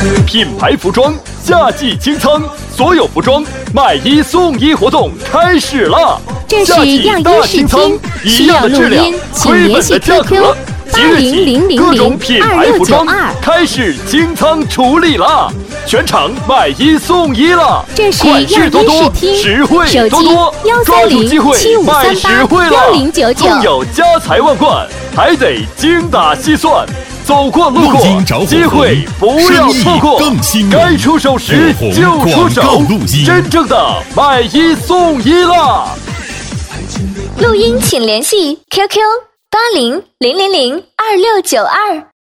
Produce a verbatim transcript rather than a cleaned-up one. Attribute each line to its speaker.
Speaker 1: 品牌服装夏季清仓，所有服装买一送一活动开始了。
Speaker 2: 这是样衣试听，需要录音，请联系 Q Q 八零零零零二六九二。
Speaker 1: 开始清仓处理了，全场买一送一了。
Speaker 2: 这是样衣试听，
Speaker 1: 实惠
Speaker 2: 手机
Speaker 1: 多多，
Speaker 2: 幺三零七五三八幺零九九，
Speaker 1: 更有家财万贯，还得精打细算。走过路过，机会不要错过，该出手时就出手，真正的买一送一了。
Speaker 3: 录音请联系 Q Q 八零零零零二六九二。